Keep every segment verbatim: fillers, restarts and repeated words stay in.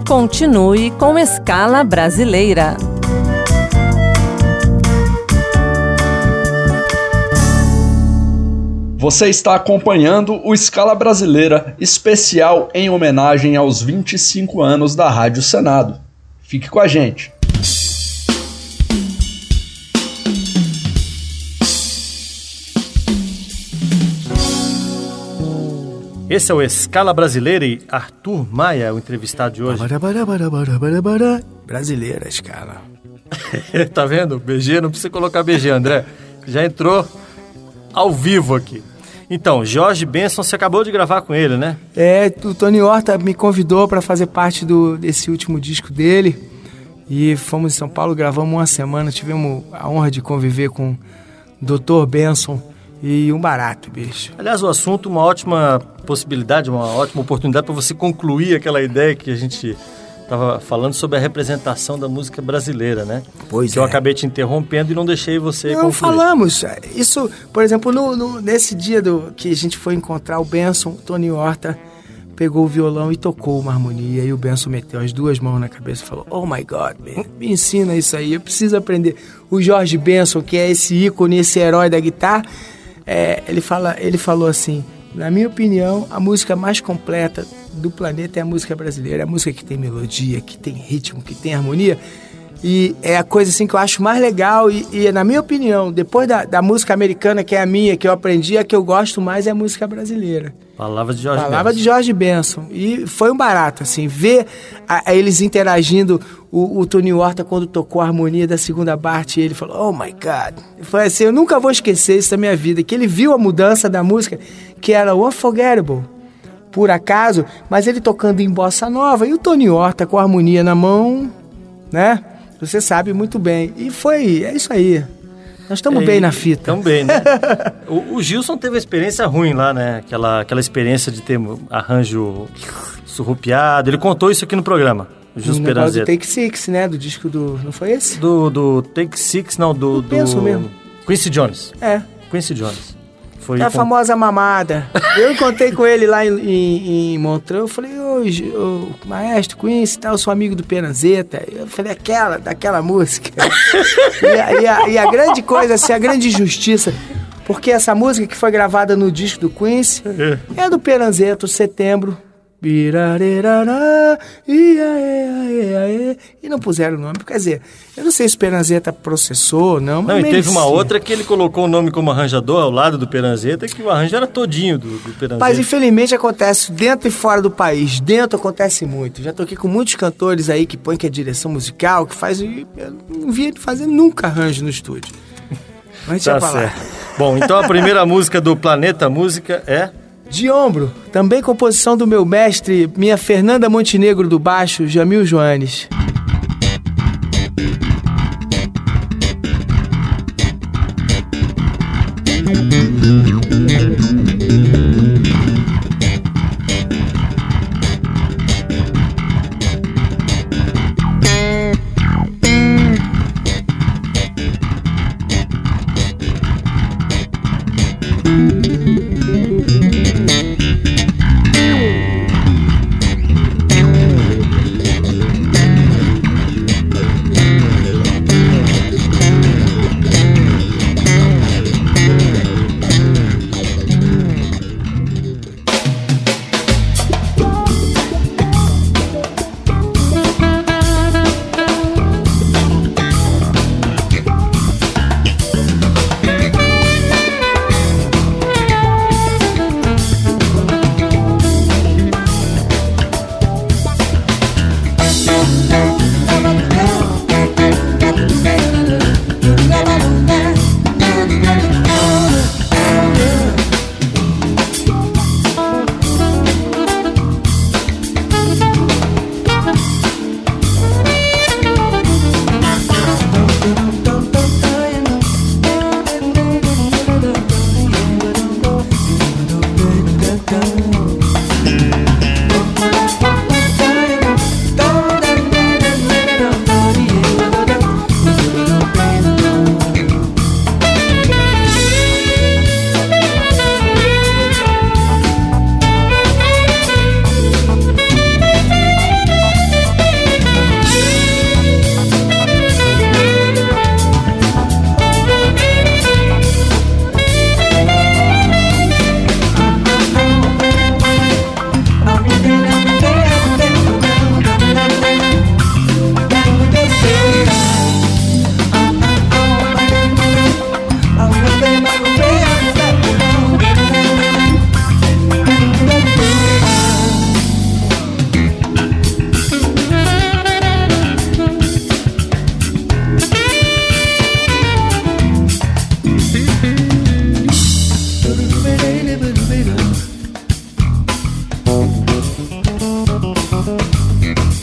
Continue com Escala Brasileira. Você está acompanhando o Escala Brasileira, especial em homenagem aos vinte e cinco anos da Rádio Senado. Fique com a gente. Esse é o Escala Brasileira e Arthur Maia, o entrevistado de hoje. Brasileira, Escala. Tá vendo? B G, não precisa colocar B G, André. Já entrou ao vivo aqui. Então, Jorge Benson, você acabou de gravar com ele, né? É, o Tony Horta me convidou para fazer parte do, desse último disco dele. E fomos em São Paulo, gravamos uma semana. Tivemos a honra de conviver com o doutor Benson. E um barato, bicho. Aliás, o assunto, uma ótima possibilidade, uma ótima oportunidade para você concluir aquela ideia que a gente estava falando sobre a representação da música brasileira, né? Pois que é. eu acabei te interrompendo e não deixei você não, concluir. Falamos. Isso, por exemplo, no, no, nesse dia do, que a gente foi encontrar o Benson, o Tony Horta pegou o violão e tocou uma harmonia. E o Benson meteu as duas mãos na cabeça e falou: "Oh my God, man, me ensina isso aí, eu preciso aprender." O Jorge Benson, que é esse ícone, esse herói da guitarra, É, ele, fala, ele falou assim: na minha opinião, a música mais completa do planeta é a música brasileira. É a música que tem melodia, que tem ritmo, que tem harmonia. E é a coisa assim que eu acho mais legal. E, e na minha opinião, depois da, da música americana, que é a minha, que eu aprendi, a que eu gosto mais é a música brasileira. Palavra de Jorge Palavra Benson. de Jorge Benson. E foi um barato, assim, ver a, a eles interagindo. O, o Tony Horta, quando tocou a harmonia da segunda parte, ele falou: "Oh my God." Foi assim, eu nunca vou esquecer isso da minha vida, que ele viu a mudança da música, que era Unforgettable, por acaso, mas ele tocando em bossa nova, e o Tony Horta com a harmonia na mão, né? Você sabe muito bem. E foi, é isso aí. Nós estamos bem na fita. Estamos bem, né? o, o Gilson teve uma experiência ruim lá, né? Aquela, aquela experiência de ter arranjo surrupiado. Ele contou isso aqui no programa. O Gilson Peranzetta. Do Take Six, né? Do disco do... Não foi esse? Do, do Take Six, não, do... do Penso mesmo. Quincy Jones. É. Quincy Jones. Foi É a com... famosa mamada. Eu encontrei com ele lá em, em, em Montreux. Eu falei: "Ô, ô maestro Quincy, tá, eu sou amigo do Peranzetta." Eu falei: aquela, daquela música. e, a, e, a, e a grande coisa, assim, a grande injustiça, porque essa música que foi gravada no disco do Quincy é, é do Peranzetta, o Setembro. E não puseram o nome. Quer dizer, eu não sei se o Peranzetta processou, não, mas não, e teve merecia. uma outra que ele colocou o nome como arranjador ao lado do Peranzetta, que o arranjo era todinho do, do Peranzetta. Mas infelizmente acontece dentro e fora do país. Dentro acontece muito. Já toquei com muitos cantores aí que põem que é direção musical, que faz... Eu não vi ele fazer nunca arranjo no estúdio. Mas tá deixa pra lá. Bom, então a primeira música do Planeta Música é... De Ombro, também composição do meu mestre, minha Fernanda Montenegro do baixo, Jamil Joanes.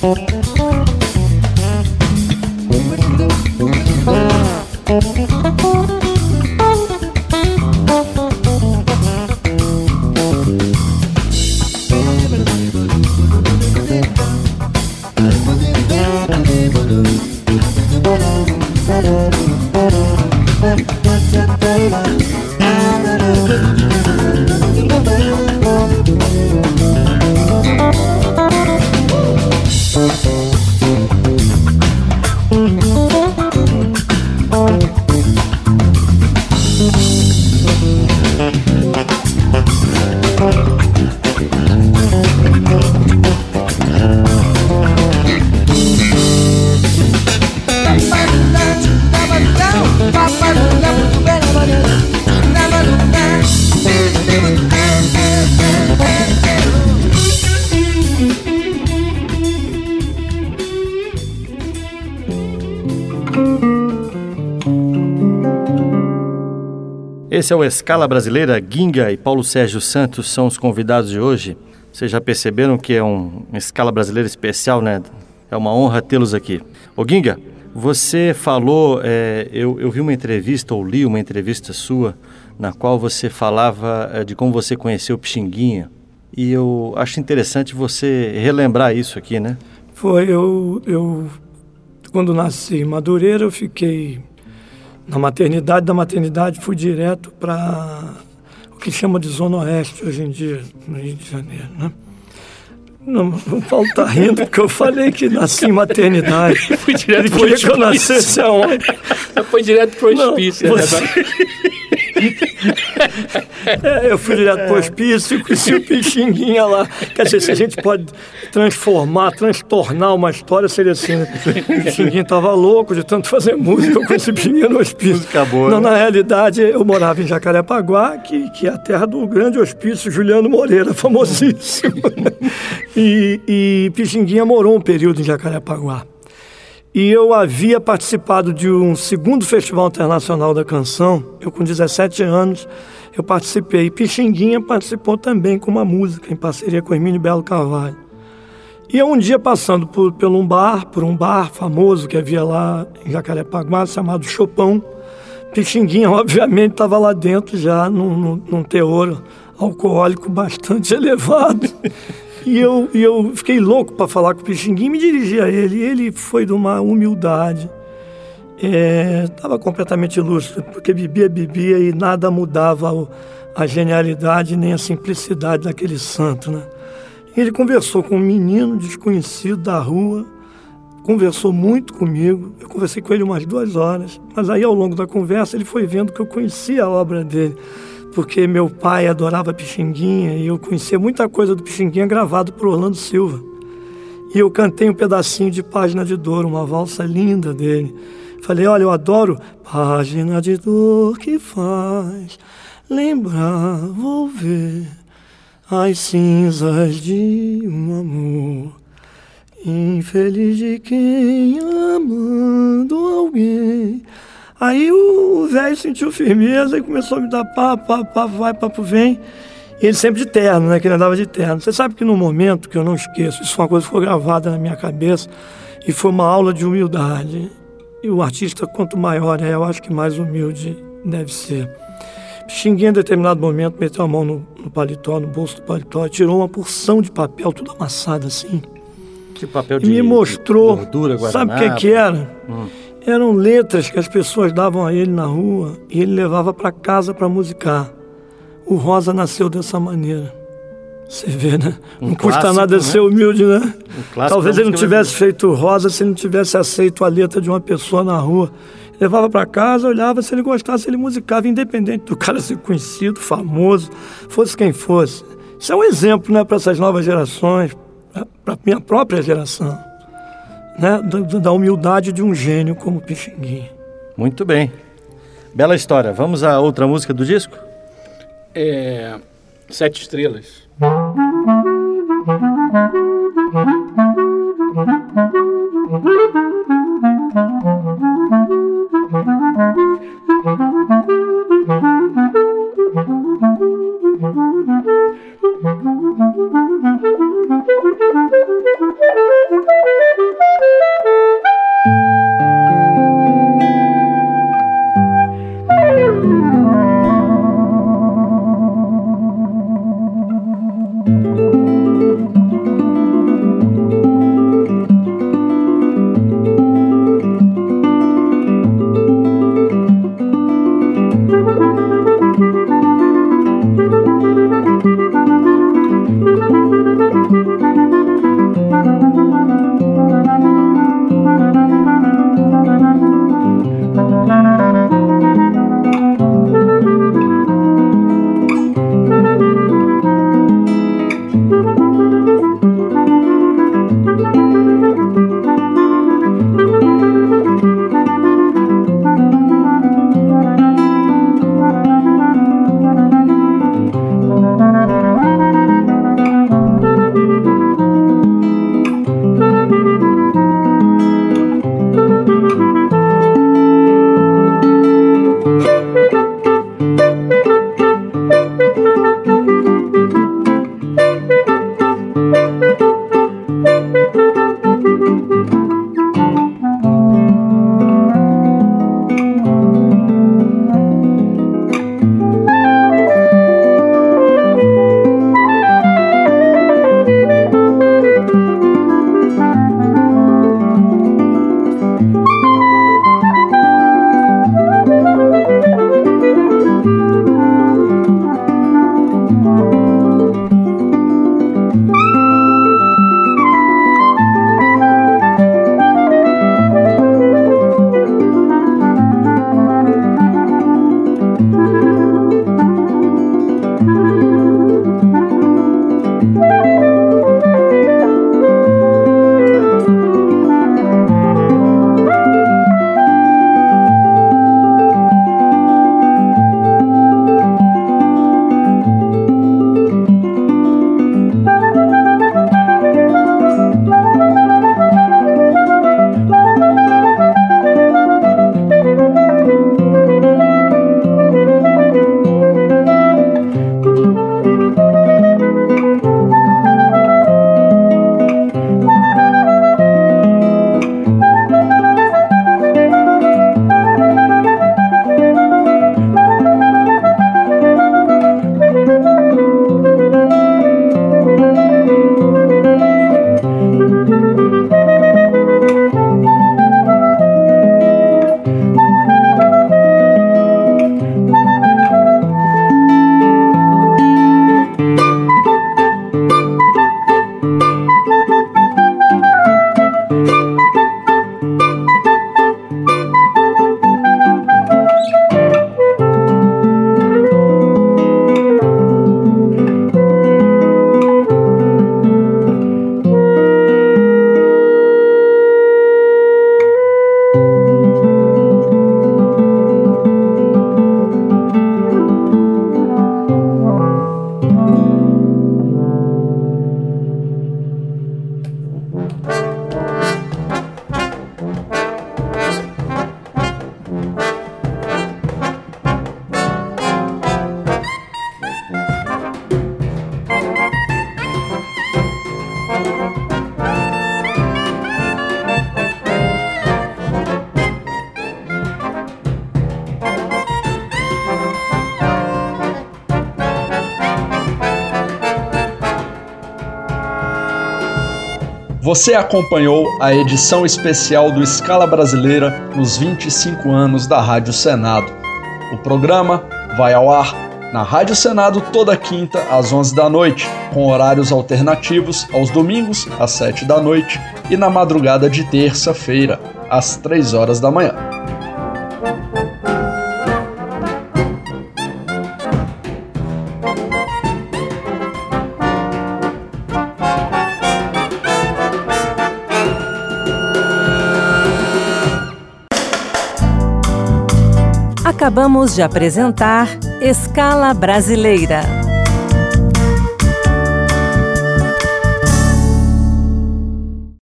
Esse é o Escala Brasileira. Ginga e Paulo Sérgio Santos são os convidados de hoje. Vocês já perceberam que é um, uma Escala Brasileira especial, né? É uma honra tê-los aqui. Ô Ginga, você falou, é, eu, eu vi uma entrevista, ou li uma entrevista sua, na qual você falava é, de como você conheceu o Pixinguinha. E eu acho interessante você relembrar isso aqui, né? Foi, eu, eu quando nasci em Madureira, eu fiquei na maternidade. Da maternidade fui direto para o que chama de Zona Oeste hoje em dia, no Rio de Janeiro, né? Não, o Paulo tá rindo porque eu falei que nasci em maternidade. Fui direto pro hospício. Que eu nascesse aonde? Você foi direto pro hospício. Não, você... é, eu fui direto pro hospício e conheci o Pixinguinha lá. Quer dizer, se a gente pode transformar, transtornar uma história, seria assim, né? O Pixinguinha tava louco de tanto fazer música, eu conheci o Pixinguinha no hospício. Música boa, Não, né? Na realidade, eu morava em Jacarepaguá, que, que é a terra do grande hospício Juliano Moreira, famosíssimo. E, e Pixinguinha morou um período em Jacarepaguá. E eu havia participado de um segundo Festival Internacional da Canção. Eu, com dezessete anos, eu participei. Pixinguinha participou também com uma música, em parceria com Hermínio Belo Carvalho. E eu, um dia, passando por, por, um bar, por um bar famoso que havia lá em Jacarepaguá, chamado Chopão, Pixinguinha, obviamente, estava lá dentro já num, num, num teor alcoólico bastante elevado. E eu, e eu fiquei louco para falar com o Pixinguinha e me dirigi a ele. E ele foi de uma humildade. Estava é, completamente lúcido, porque bebia, bebia e nada mudava o, a genialidade nem a simplicidade daquele santo, né? E ele conversou com um menino desconhecido da rua, conversou muito comigo. Eu conversei com ele umas duas horas, mas aí ao longo da conversa ele foi vendo que eu conhecia a obra dele, porque meu pai adorava Pixinguinha e eu conhecia muita coisa do Pixinguinha gravado por Orlando Silva. E eu cantei um pedacinho de Página de Dor, uma valsa linda dele. Falei, olha, eu adoro Página de dor que faz lembrar, volver as cinzas de um amor infeliz de quem amando alguém. Aí o velho sentiu firmeza e começou a me dar papo, papo, papo, vai, papo, vem. E ele sempre de terno, né? Que ele andava de terno. Você sabe que num momento que eu não esqueço, isso foi uma coisa que ficou gravada na minha cabeça e foi uma aula de humildade. E o artista, quanto maior é, eu acho que mais humilde deve ser. Pixinguinha, em determinado momento, meteu a mão no, no paletó, no bolso do paletó, e tirou uma porção de papel, tudo amassado assim. Que papel e de me mostrou, de gordura, sabe o que que era? Hum. Eram letras que as pessoas davam a ele na rua e ele levava para casa para musicar. O Rosa nasceu dessa maneira. Você vê, né? Um não custa clássico, nada né? ser humilde, né? Um Talvez ele não tivesse brasileira. feito Rosa se ele não tivesse aceito a letra de uma pessoa na rua. Levava para casa, olhava, se ele gostasse, ele musicava, independente do cara ser conhecido, famoso, fosse quem fosse. Isso é um exemplo, né, para essas novas gerações, para a minha própria geração, né, da, da humildade de um gênio como Pixinguinha. Muito bem. Bela história. Vamos a outra música do disco? É... Sete Estrelas. Você acompanhou a edição especial do Escala Brasileira nos vinte e cinco anos da Rádio Senado. O programa vai ao ar na Rádio Senado toda quinta às onze da noite, com horários alternativos aos domingos às sete da noite e na madrugada de terça-feira às três horas da manhã. Acabamos de apresentar Escala Brasileira.